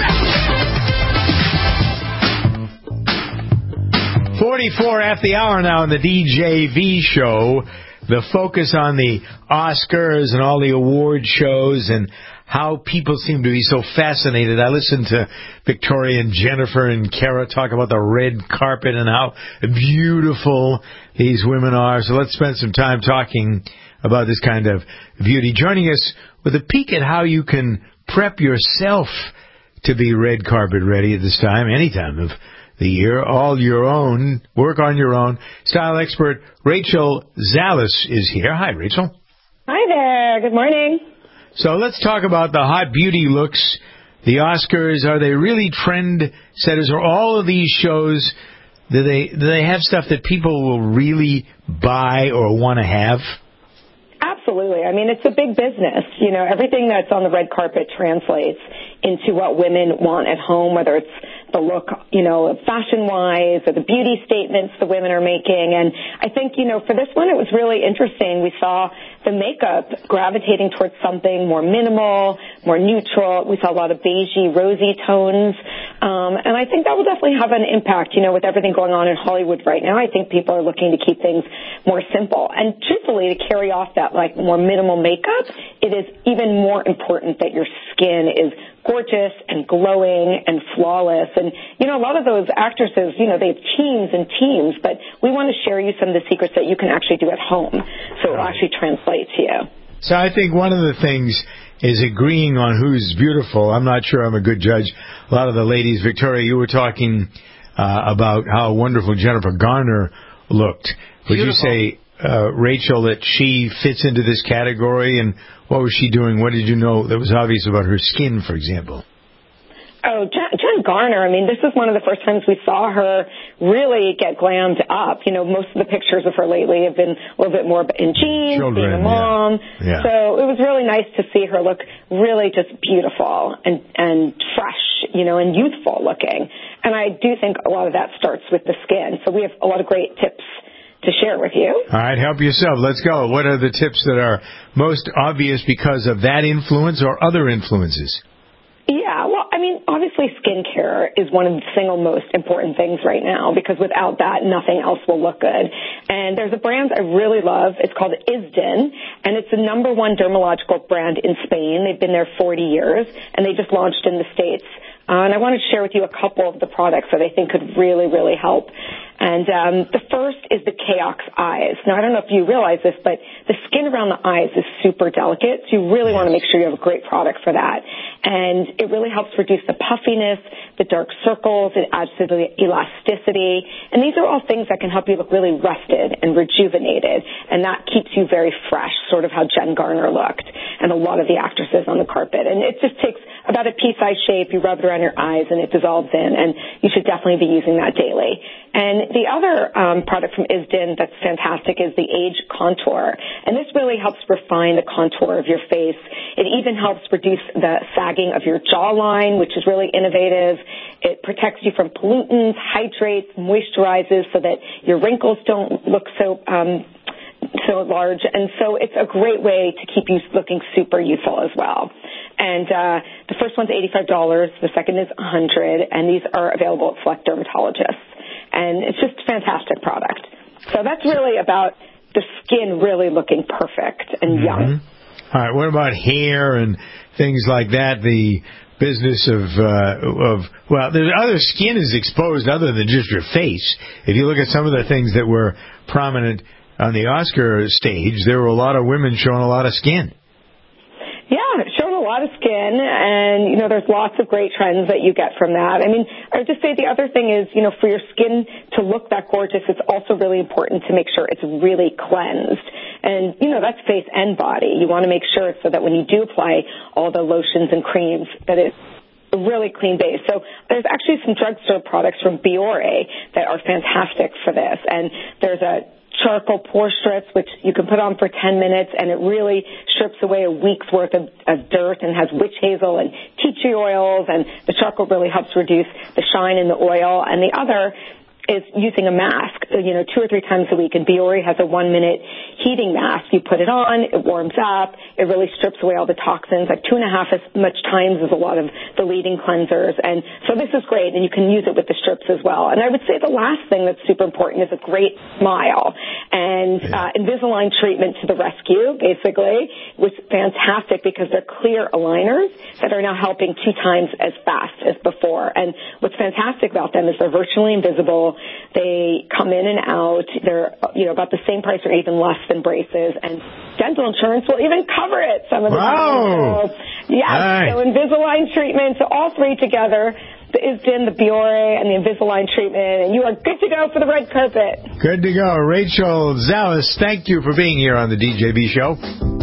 44 after the hour now on the DJV show. The focus on the Oscars and all the award shows and how people seem to be so fascinated. I listened to Victoria and Jennifer and Kara talk about the red carpet and how beautiful these women are. So let's spend some time talking about this kind of beauty. Joining us with a peek at how you can prep yourself to be red carpet ready at this time, any time of the year, all your own, work on your own. Style expert Rachel Zalis is here. Hi, Rachel.
Hi there. Good morning.
So let's talk about the hot beauty looks. The Oscars, are they really trend setters? Or all of these shows, do they have stuff that people will really buy or want to have?
Absolutely. I mean, it's a big business. You know, everything that's on the red carpet translates into what women want at home, whether it's the look, you know, fashion-wise or the beauty statements the women are making. And I think, you know, for this one, it was really interesting. We saw the makeup gravitating towards something more minimal, more neutral. We saw a lot of beigey, rosy tones. And I think that will definitely have an impact, you know, with everything going on in Hollywood right now. I think people are looking to keep things more simple. And truthfully, to carry off that, like, more minimal makeup, it is even more important that your skin is gorgeous and glowing and flawless. And, you know, a lot of those actresses, you know, they have teams and teams, but we want to share you some of the secrets that you can actually do at home so it will actually translate to you.
So I think one of the things is agreeing on who's beautiful. I'm not sure I'm a good judge. A lot of the ladies, Victoria, you were talking about how wonderful Jennifer Garner looked. Would you say, Rachel, that she fits into this category? And what was she doing? What did you know that was obvious about her skin, for example?
Oh, Jen Garner, I mean, this is one of the first times we saw her really get glammed up. You know, most of the pictures of her lately have been a little bit more in jeans, being a mom.
Yeah.
So it was really nice to see her look really just beautiful and fresh, you know, and youthful looking. And I do think a lot of that starts with the skin. So we have a lot of great tips to share with you.
All right, help yourself. Let's go. What are the tips that are most obvious because of that influence or other influences?
Yeah, well, I mean, obviously skincare is one of the single most important things right now because without that, nothing else will look good. And there's a brand I really love. It's called Isden, and it's the #1 dermatological brand in Spain. They've been there 40 years, and they just launched in the States. And I wanted to share with you a couple of the products that I think could really, really help. And the first is the K-Ox Eyes. Now, I don't know if you realize this, but the skin around the eyes is super delicate, so you really want to make sure you have a great product for that. And it really helps reduce the puffiness, the dark circles, it adds to the elasticity. And these are all things that can help you look really rested and rejuvenated, and that keeps you very fresh, sort of how Jen Garner looked, and a lot of the actresses on the carpet. And it just takes about a pea-sized shape, you rub it around your eyes, and it dissolves in, and you should definitely be using that daily. And the other product from Isden that's fantastic is the Age Contour. And this really helps refine the contour of your face. It even helps reduce the sagging of your jawline, which is really innovative. It protects you from pollutants, hydrates, moisturizes so that your wrinkles don't look so large. And so it's a great way to keep you looking super youthful as well. And the first one's $85, the second is $100, and these are available at select dermatologists. And it's just a fantastic product. So that's really about the skin really looking perfect and young.
All right, what about hair and things like that? The business of there's other skin is exposed other than just your face. If you look at some of the things that were prominent on the Oscar stage, there were a lot of women showing a lot of skin.
Yeah, showing a lot of skin, and, you know, there's lots of great trends that you get from that. I mean, I would just say the other thing is, you know, for your skin to look that gorgeous, it's also really important to make sure it's really cleansed. And, you know, that's face and body. You want to make sure so that when you do apply all the lotions and creams that it's a really clean base. So there's actually some drugstore products from Biore that are fantastic for this. And there's a charcoal pore strips, which you can put on for 10 minutes, and it really strips away a week's worth of dirt and has witch hazel and tea tree oils, and the charcoal really helps reduce the shine in the oil. And the other is using a mask, you know, 2 or 3 times a week. And Biore has a 1-minute heating mask. You put it on, it warms up, it really strips away all the toxins, like 2.5 as much times as a lot of the leading cleansers. And so this is great, and you can use it with the strips as well. And I would say the last thing that's super important is a great smile. And Invisalign treatment to the rescue, basically, was fantastic because they're clear aligners that are now helping 2 times as fast as before. And what's fantastic about them is they're virtually invisible. They come in and out. They're, you know, about the same price or even less than braces, and dental insurance will even cover it some of the time. So, yes, so Invisalign treatment, so all 3 together, the Isden, the Biore, and the Invisalign treatment, and you are good to go for the red carpet.
Good to go. Rachel Zalis, thank you for being here on the DJB Show.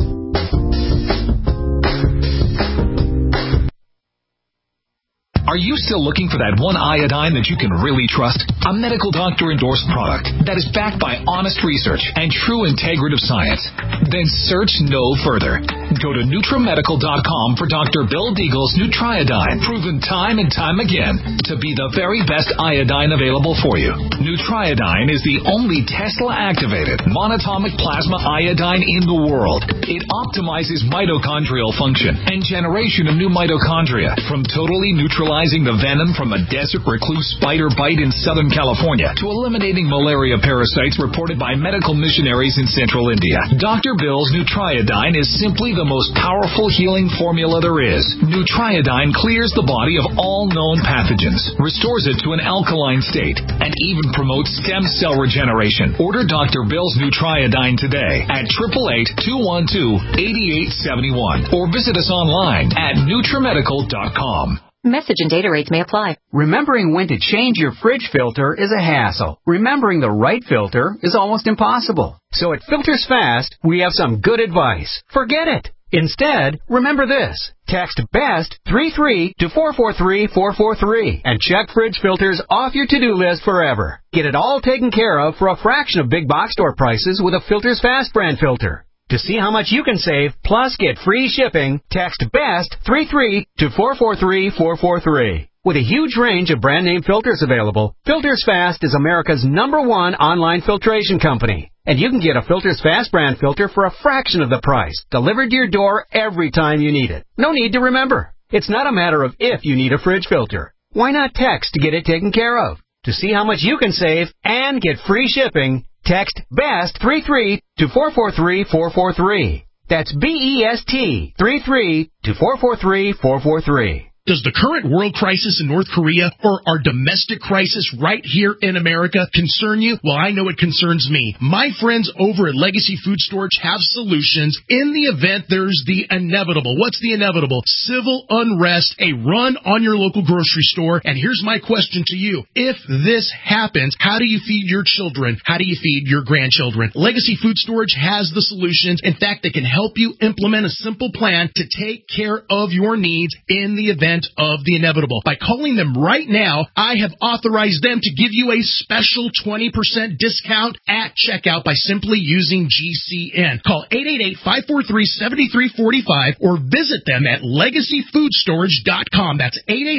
Are you still looking for that one iodine that you can really trust? A medical doctor-endorsed product that is backed by honest research and true integrative science? Then search no further. Go to NutriMedical.com for Dr. Bill Deagle's Nutriodine, proven time and time again to be the very best iodine available for you. Nutriodine is the only Tesla-activated monatomic plasma iodine in the world. It optimizes mitochondrial function and generation of new mitochondria, from totally neutralizing the venom from a desert recluse spider bite in Southern California to eliminating malaria parasites reported by medical missionaries in central India. Dr. Bill's Nutriodine is simply the most powerful healing formula there is. Nutriodine clears the body of all known pathogens, restores it to an alkaline state, and even promotes stem cell regeneration. Order Dr. Bill's Nutriodine today at 888-212-8871 or visit us online at NutriMedical.com.
Message and data rates may apply.
Remembering when to change your fridge filter is a hassle. Remembering the right filter is almost impossible. So at Filters Fast, we have some good advice. Forget it. Instead, remember this. Text BEST 33 to 443-443 and check fridge filters off your to-do list forever. Get it all taken care of for a fraction of big box store prices with a Filters Fast brand filter. To see how much you can save, plus get free shipping, text BEST 33 to 443-443. With a huge range of brand name filters available, Filters Fast is America's #1 online filtration company. And you can get a Filters Fast brand filter for a fraction of the price, delivered to your door every time you need it. No need to remember. It's not a matter of if you need a fridge filter. Why not text to get it taken care of? To see how much you can save and get free shipping, text BEST 33 to 443-443. That's BEST 33 to 443-443.
Does the current world crisis in North Korea or our domestic crisis right here in America concern you? Well, I know it concerns me. My friends over at Legacy Food Storage have solutions in the event there's the inevitable. What's the inevitable? Civil unrest, a run on your local grocery store. And here's my question to you. If this happens, how do you feed your children? How do you feed your grandchildren? Legacy Food Storage has the solutions. In fact, they can help you implement a simple plan to take care of your needs in the event of the inevitable. By calling them right now, I have authorized them to give you a special 20% discount at checkout by simply using GCN. Call 888-543-7345 or visit them at legacyfoodstorage.com. That's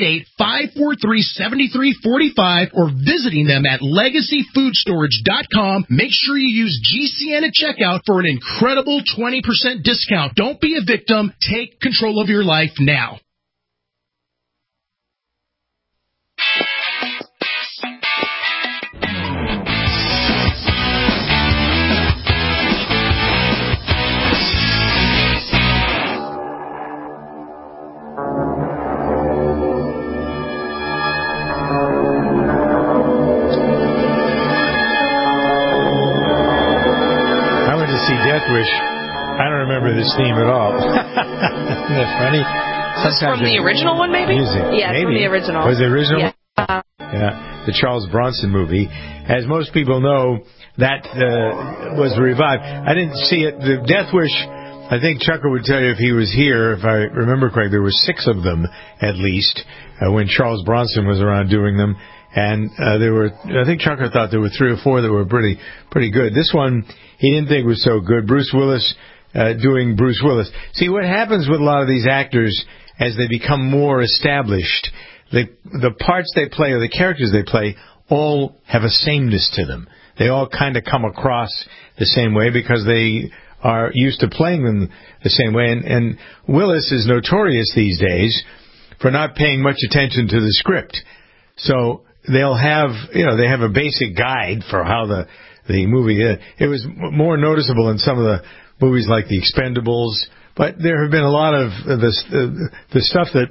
888-543-7345 or visiting them at legacyfoodstorage.com. Make sure you use GCN at checkout for an incredible 20% discount. Don't be a victim. Take control of your life now.
Death Wish. I don't remember this theme at all. Isn't that funny?
That's from the original one, maybe?
Music.
Yeah,
maybe.
From the original.
Was the original?
Yeah.
Yeah, the Charles Bronson movie. As most people know, that was revived. I didn't see it. The Death Wish, I think Chucker would tell you if he was here, if I remember correctly, there were 6 of them at least when Charles Bronson was around doing them. And there were, I think Chucker thought there were 3 or 4 that were pretty good. This one he didn't think was so good. Bruce Willis doing Bruce Willis. See, what happens with a lot of these actors as they become more established, the parts they play or the characters they play all have a sameness to them. They all kind of come across the same way because they are used to playing them the same way. And Willis is notorious these days for not paying much attention to the script. So they'll have, they have a basic guide for how the movie is. It was more noticeable in some of the movies like The Expendables, but there have been a lot of the stuff that,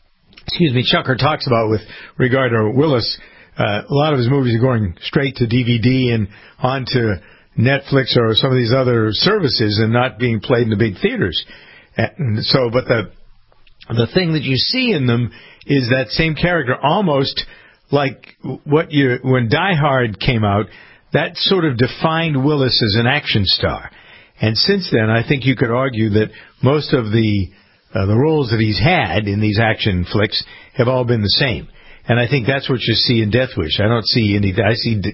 Chucker talks about with regard to Willis. A lot of his movies are going straight to DVD and onto Netflix or some of these other services and not being played in the big theaters. And so, but the thing that you see in them is that same character, almost like when Die Hard came out, that sort of defined Willis as an action star. And since then, I think you could argue that most of the roles that he's had in these action flicks have all been the same. And I think that's what you see in Death Wish. I don't see anything. I see.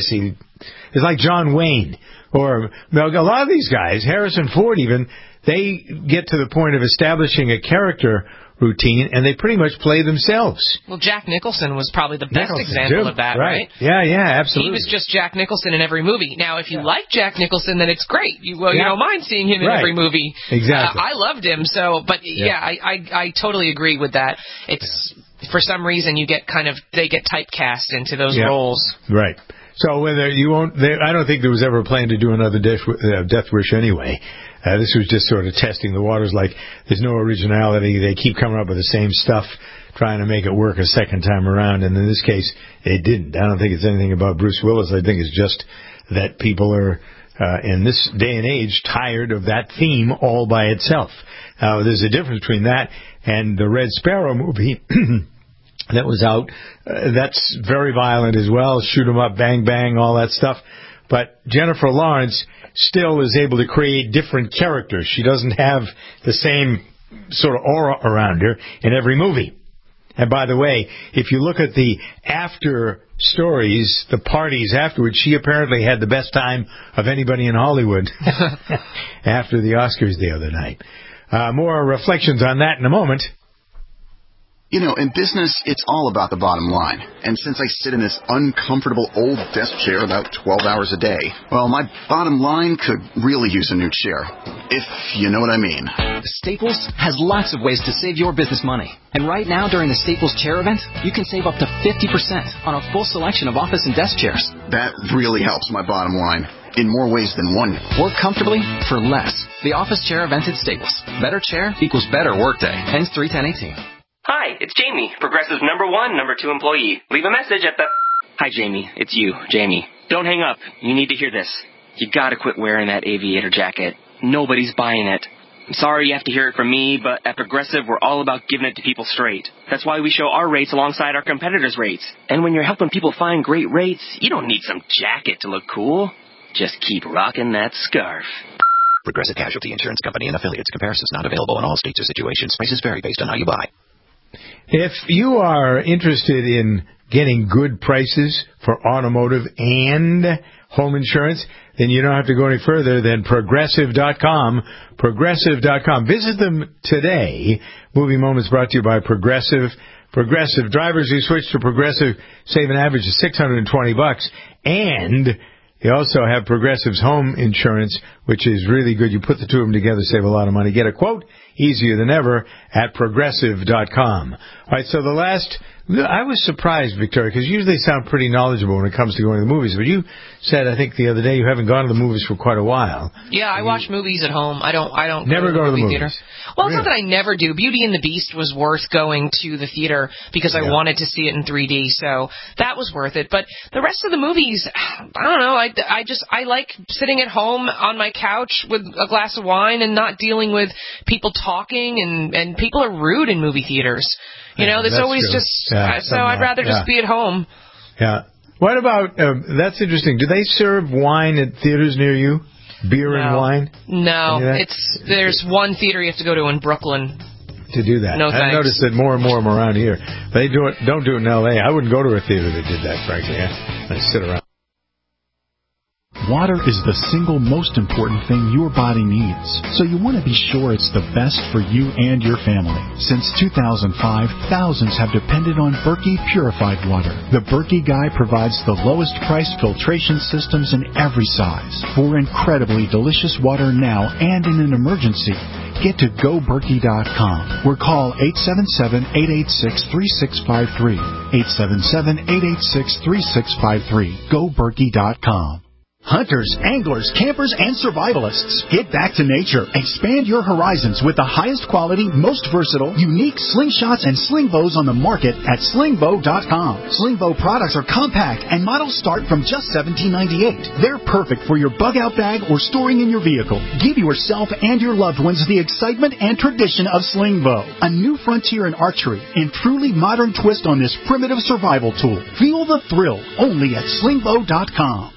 It's like John Wayne or a lot of these guys, Harrison Ford even. They get to the point of establishing a character routine, and they pretty much play themselves.
Well, Jack Nicholson was probably the best example of that, right?
Yeah, absolutely.
He was just Jack Nicholson in every movie. Now, if you like Jack Nicholson, then it's great. You don't mind seeing him in every movie.
Exactly.
I loved him, I totally agree with that. It's for some reason they get typecast into those roles. Right.
So whether you won't, I don't think there was ever a plan to do another Death Wish anyway. This was just sort of testing the waters, like there's no originality. They keep coming up with the same stuff, trying to make it work a second time around. And in this case, it didn't. I don't think it's anything about Bruce Willis. I think it's just that people are, in this day and age, tired of that theme all by itself. There's a difference between that and the Red Sparrow movie that was out. That's very violent as well. Shoot 'em up, bang, bang, all that stuff. But Jennifer Lawrence still is able to create different characters. She doesn't have the same sort of aura around her in every movie. And by the way, if you look at the after stories, the parties afterwards, she apparently had the best time of anybody in Hollywood after the Oscars the other night. More reflections on that in a moment.
You know, in business, it's all about the bottom line. And since I sit in this uncomfortable old desk chair about 12 hours a day, well, my bottom line could really use a new chair. If you know what I mean.
Staples has lots of ways to save your business money. And right now, during the Staples Chair event, you can save up to 50% on a full selection of office and desk chairs.
That really helps my bottom line. In more ways than one.
Work comfortably for less. The office chair event at Staples. Better chair equals better workday. Ends 3/10/18.
Hi, it's Jamie, Progressive's number 1, number 2 employee. Leave a message at the... Hi, Jamie. It's you, Jamie. Don't hang up. You need to hear this. You gotta quit wearing that aviator jacket. Nobody's buying it. I'm sorry you have to hear it from me, but at Progressive, we're all about giving it to people straight. That's why we show our rates alongside our competitors' rates. And when you're helping people find great rates, you don't need some jacket to look cool. Just keep rocking that scarf.
Progressive Casualty Insurance Company and affiliates. Comparisons not available in all states or situations. Prices vary based on how you buy.
If you are interested in getting good prices for automotive and home insurance, then you don't have to go any further than Progressive.com. Progressive.com. Visit them today. Movie Moments brought to you by Progressive. Progressive drivers who switch to Progressive save an average of $620, and they also have Progressive's home insurance, which is really good. You put the two of them together, save a lot of money. Get a quote easier than ever at Progressive.com. All right, so I was surprised, Victoria, because usually they sound pretty knowledgeable when it comes to going to the movies. But you said, I think the other day, you haven't gone to the movies for quite a while.
Yeah, I watch movies at home. I don't
never go to the movie
theater. Well, it's not that I never do. Beauty and the Beast was worth going to the theater because I wanted to see it in 3D, so that was worth it. But the rest of the movies, I don't know. I like sitting at home on my couch with a glass of wine and not dealing with people talking, and people are rude in movie theaters. You know, there's always
true.
so I'd rather just be at home.
Yeah. What about, that's interesting. Do they serve wine at theaters near you? Beer and wine?
No. There's one theater you have to go to in Brooklyn.
To do that.
No thanks.
I've noticed that more and more of them around here. They don't do it in L.A. I wouldn't go to a theater that did that, frankly. I sit around.
Water is the single most important thing your body needs, so you want to be sure it's the best for you and your family. Since 2005, thousands have depended on Berkey purified water. The Berkey Guy provides the lowest price filtration systems in every size. For incredibly delicious water now and in an emergency, get to GoBerkey.com or call 877-886-3653. 877-886-3653. GoBerkey.com. Hunters, anglers, campers, and survivalists, get back to nature. Expand your horizons with the highest quality, most versatile, unique slingshots and sling bows on the market at slingbow.com. Slingbow products are compact and models start from just $17.98. They're perfect for your bug-out bag or storing in your vehicle. Give yourself and your loved ones the excitement and tradition of Slingbow, a new frontier in archery and truly modern twist on this primitive survival tool. Feel the thrill only at slingbow.com.